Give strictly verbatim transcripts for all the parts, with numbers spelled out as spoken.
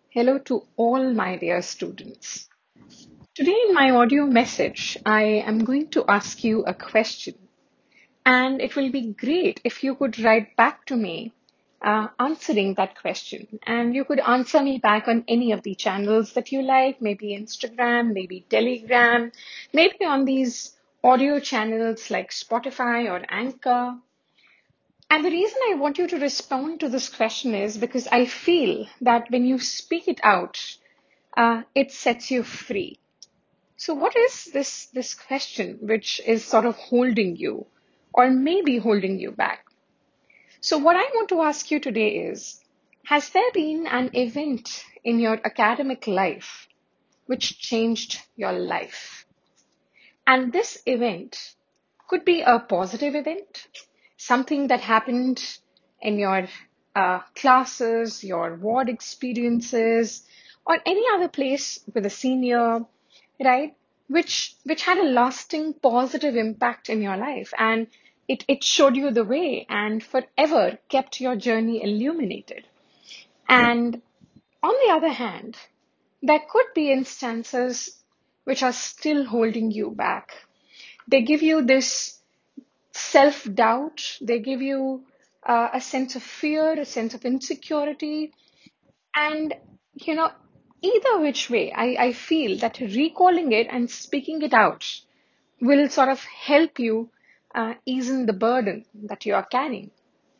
Hello to all my dear students. Today, in my audio message, I am going to ask you a question, and it will be great if you could write back to me uh, answering that question. And you could answer me back on any of the channels that you like, maybe Instagram, maybe Telegram, maybe on these audio channels like Spotify or Anchor. And the reason I want you to respond to this question is because I feel that when you speak it out, uh, it sets you free. So, what is this this question which is sort of holding you, or maybe holding you back? So, what I want to ask you today is: has there been an event in your academic life which changed your life? And this event could be a positive event, something that happened in your uh, classes, your ward experiences, or any other place with a senior, right? Which which had a lasting positive impact in your life, and it, it showed you the way and forever kept your journey illuminated. And on the other hand, there could be instances which are still holding you back. They give you this self doubt, they give you uh, a sense of fear, a sense of insecurity. And, you know, either which way, I, I feel that recalling it and speaking it out will sort of help you uh, ease in the burden that you are carrying.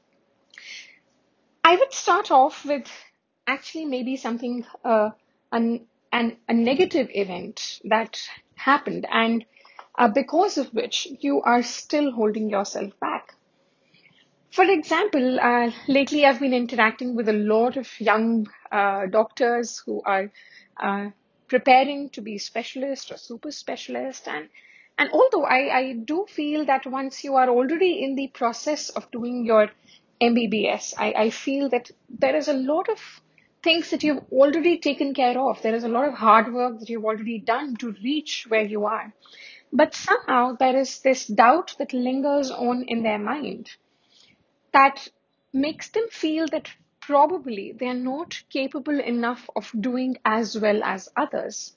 I would start off with actually maybe something, uh, an, an, a negative event that happened, and uh, because of which you are still holding yourself back. For example, uh, lately I've been interacting with a lot of young uh, doctors who are uh, preparing to be specialist or super specialist. And, and although I, I do feel that once you are already in the process of doing your M B B S, I, I feel that there is a lot of things that you've already taken care of. There is a lot of hard work that you've already done to reach where you are. But somehow there is this doubt that lingers on in their mind that makes them feel that probably they are not capable enough of doing as well as others.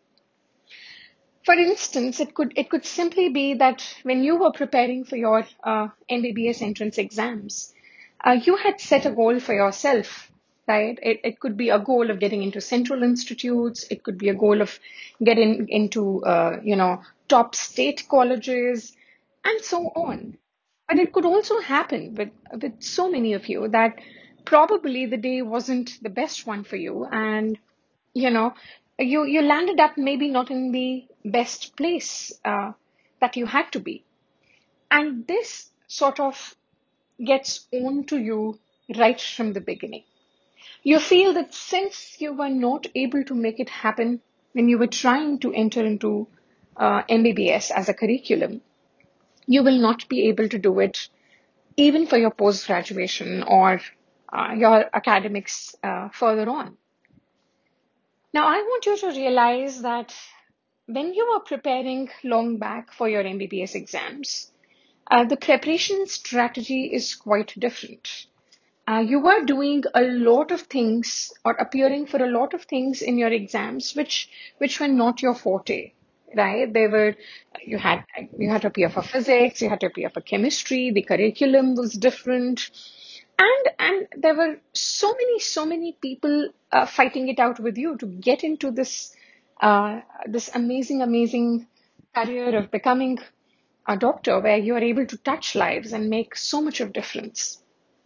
For instance, it could it could simply be that when you were preparing for your uh, M B B S entrance exams, uh, you had set a goal for yourself, right? It, it could be a goal of getting into central institutes. It could be a goal of getting into, uh, you know, top state colleges, and so on. But it could also happen with with so many of you that probably the day wasn't the best one for you, and you know you you landed up maybe not in the best place uh, that you had to be, and this sort of gets on to you right from the beginning. You feel that since you were not able to make it happen when you were trying to enter into uh, M B B S as a curriculum, you will not be able to do it even for your post graduation or uh, your academics uh, further on. Now, I want you to realize that when you are preparing long back for your M B B S exams, uh, the preparation strategy is quite different. Uh, you are doing a lot of things or appearing for a lot of things in your exams which which were not your forte, right? They were you had you had to appear for physics, you had to appear for chemistry, the curriculum was different, and and there were so many so many people uh, fighting it out with you to get into this uh, this amazing amazing career of becoming a doctor where you are able to touch lives and make so much of difference.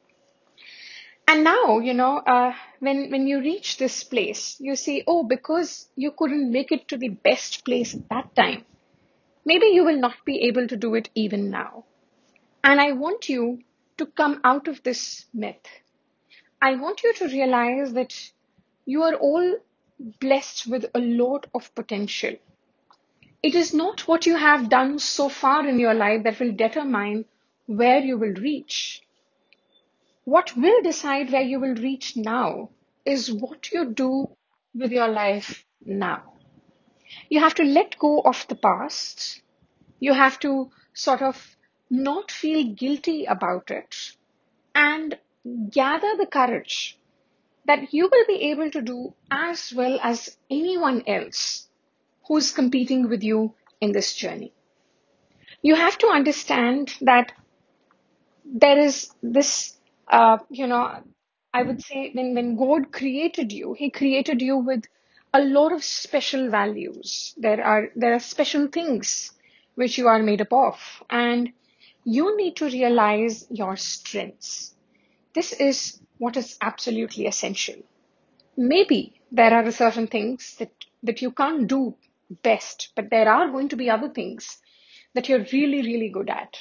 And now, you know, uh, when when you reach this place, you see, oh, because you couldn't make it to the best place at that time, maybe you will not be able to do it even now. And I want you to come out of this myth. I want you to realize that you are all blessed with a lot of potential. It is not what you have done so far in your life that will determine where you will reach. What will decide where you will reach now is what you do with your life now. You have to let go of the past. You have to sort of not feel guilty about it and gather the courage that you will be able to do as well as anyone else who's competing with you in this journey. You have to understand that there is this, uh, you know, I would say when, when God created you, He created you with a lot of special values. There are there are special things which you are made up of, and you need to realize your strengths. This is what is absolutely essential. Maybe there are certain things that, that you can't do best, but there are going to be other things that you're really, really good at.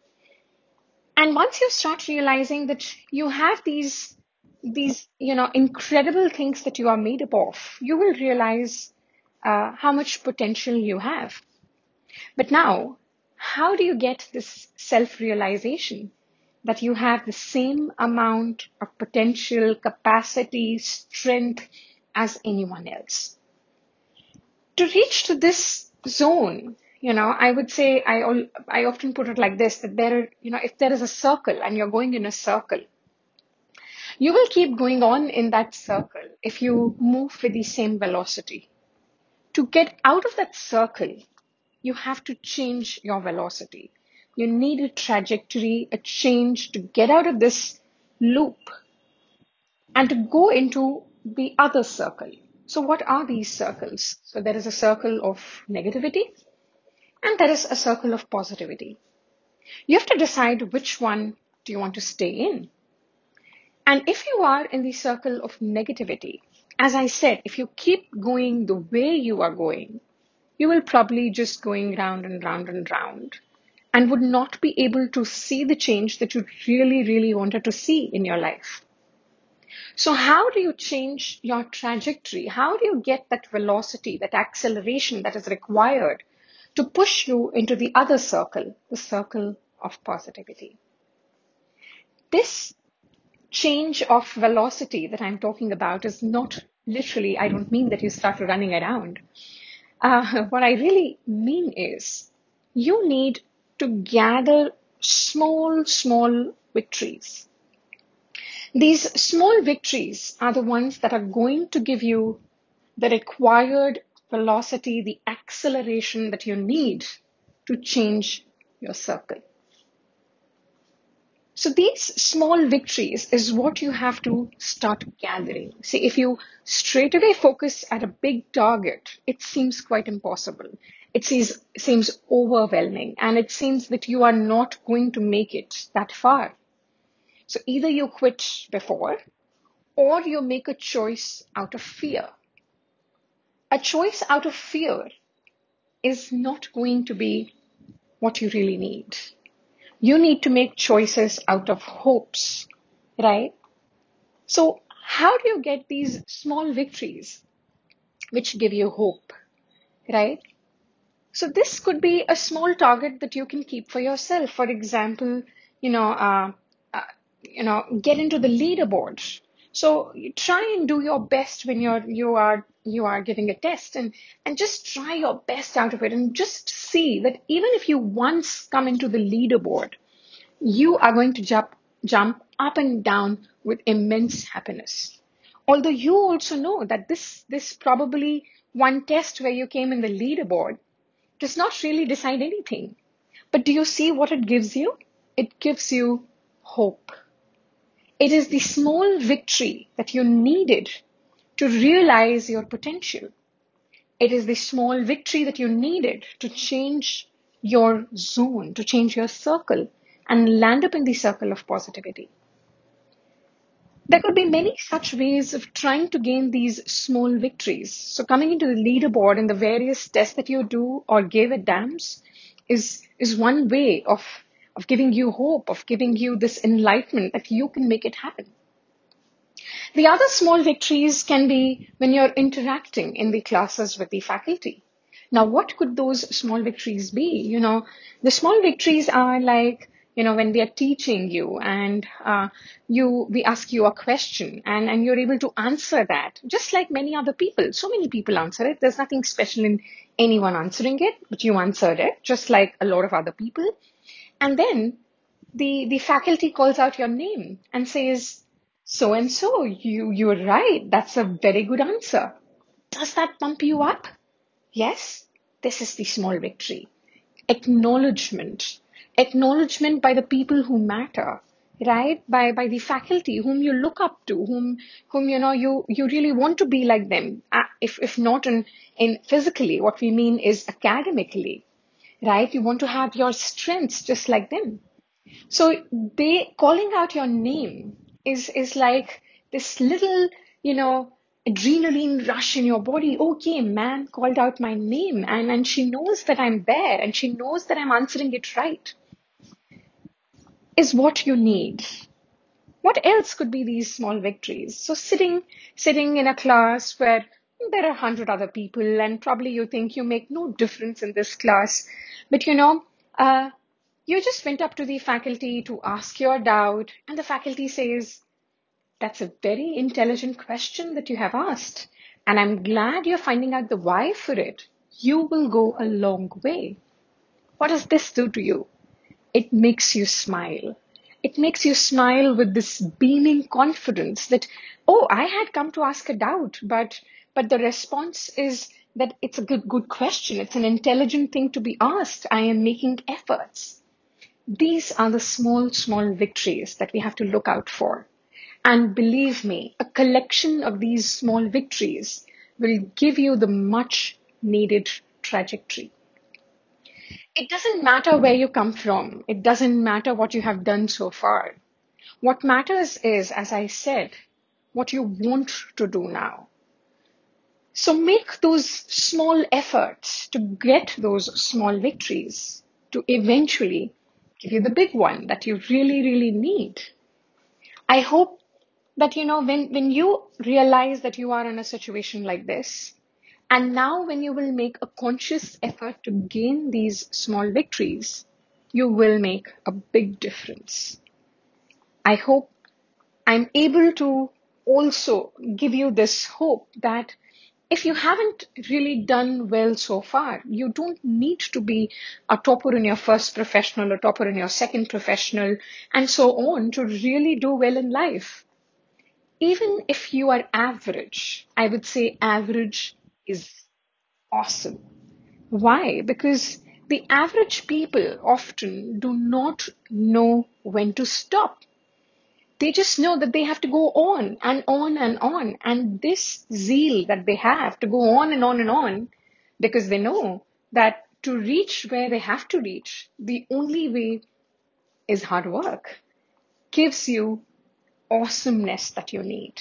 And once you start realizing that you have these, these, you know, incredible things that you are made up of, you will realize uh, how much potential you have. But now, how do you get this self-realization that you have the same amount of potential, capacity, strength as anyone else? To reach to this zone, you know, I would say I al- I often put it like this, that there are, you know, if there is a circle and you're going in a circle, you will keep going on in that circle if you move with the same velocity. To get out of that circle, you have to change your velocity. You need a trajectory, a change to get out of this loop and to go into the other circle. So, what are these circles? So, there is a circle of negativity and there is a circle of positivity. You have to decide which one do you want to stay in. And if you are in the circle of negativity, as I said, if you keep going the way you are going, you will probably just going round and round and round and would not be able to see the change that you really, really wanted to see in your life. So how do you change your trajectory? How do you get that velocity, that acceleration that is required to push you into the other circle, the circle of positivity? This change of velocity that I'm talking about is not literally, I don't mean that you start running around. Uh, what I really mean is you need to gather small, small victories. These small victories are the ones that are going to give you the required velocity, the acceleration that you need to change your circle. So these small victories is what you have to start gathering. See, if you straight away focus at a big target, it seems quite impossible. It seems, seems overwhelming, and it seems that you are not going to make it that far. So either you quit before or you make a choice out of fear. A choice out of fear is not going to be what you really need. You need to make choices out of hopes, right? So, how do you get these small victories which give you hope, right? So, this could be a small target that you can keep for yourself. For example, you know, uh, uh, you know, get into the leaderboard. So, you try and do your best when you're you are you are giving a test, and and just try your best out of it, and just see that even if you once come into the leaderboard, you are going to jump, jump up and down with immense happiness. Although you also know that this, this probably one test where you came in the leaderboard does not really decide anything. But do you see what it gives you? It gives you hope. It is the small victory that you needed to realize your potential. It is the small victory that you needed to change your zone, to change your circle, and land up in the circle of positivity. There could be many such ways of trying to gain these small victories. So coming into the leaderboard and the various tests that you do or give at dams is, is one way of, of giving you hope, of giving you this enlightenment that you can make it happen. The other small victories can be when you're interacting in the classes with the faculty. Now, what could those small victories be? You know, the small victories are like, you know, when we are teaching you and uh, you, we ask you a question and, and you're able to answer that, just like many other people. So many people answer it. There's nothing special in anyone answering it, but you answered it, just like a lot of other people. And then the, the faculty calls out your name and says, So and so, you, you're right. That's a very good answer. Does that pump you up? Yes, this is the small victory. Acknowledgement. Acknowledgement by the people who matter, right? By by the faculty whom you look up to, whom whom you know you you really want to be like them. Uh, If if not in in physically, what we mean is academically, right? You want to have your strengths just like them. So they calling out your name is is like this little, you know, adrenaline rush in your body. Okay, man called out my name, and and she knows that I'm there and she knows that I'm answering it right. Is what you need. What else could be these small victories? So sitting sitting in a class where there are a hundred other people and probably you think you make no difference in this class, but you know, uh, you just went up to the faculty to ask your doubt, and the faculty says, "That's a very intelligent question that you have asked, and I'm glad you're finding out the why for it. You will go a long way." What does this do to you? It makes you smile. It makes you smile with this beaming confidence that, oh, I had come to ask a doubt, but but the response is that it's a good good question. It's an intelligent thing to be asked. I am making efforts. These are the small, small victories that we have to look out for. And believe me, a collection of these small victories will give you the much needed trajectory. It doesn't matter where you come from. It doesn't matter what you have done so far. What matters is, as I said, what you want to do now. So make those small efforts to get those small victories to eventually give you the big one that you really, really need. I hope that, you know, when, when you realize that you are in a situation like this, and now when you will make a conscious effort to gain these small victories, you will make a big difference. I hope I'm able to also give you this hope that if you haven't really done well so far, you don't need to be a topper in your first professional or topper in your second professional and so on to really do well in life. Even if you are average, I would say average is awesome. Why? Because the average people often do not know when to stop. They just know that they have to go on and on and on. And this zeal that they have to go on and on and on, because they know that to reach where they have to reach, the only way is hard work, gives you awesomeness that you need.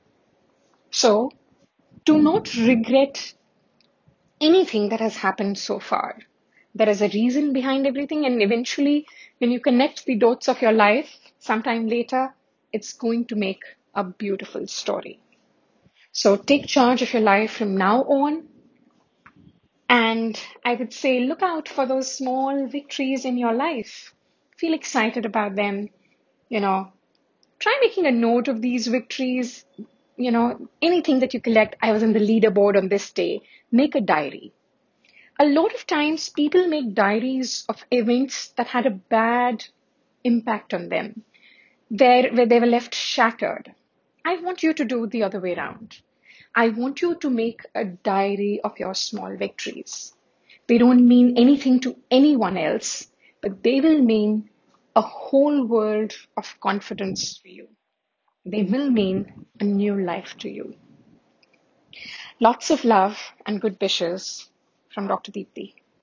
So do not regret anything that has happened so far. There is a reason behind everything, and eventually, when you connect the dots of your life sometime later, it's going to make a beautiful story. So take charge of your life from now on, and I would say look out for those small victories in your life. Feel excited about them. You know, try making a note of these victories. You know, anything that you collect. I was in the leaderboard on this day. Make a diary. A lot of times people make diaries of events that had a bad impact on them, there where they were left shattered. I want you to do the other way around. I want you to make a diary of your small victories. They don't mean anything to anyone else, but they will mean a whole world of confidence for you. They will mean a new life to you. Lots of love and good wishes from Doctor Deepthi.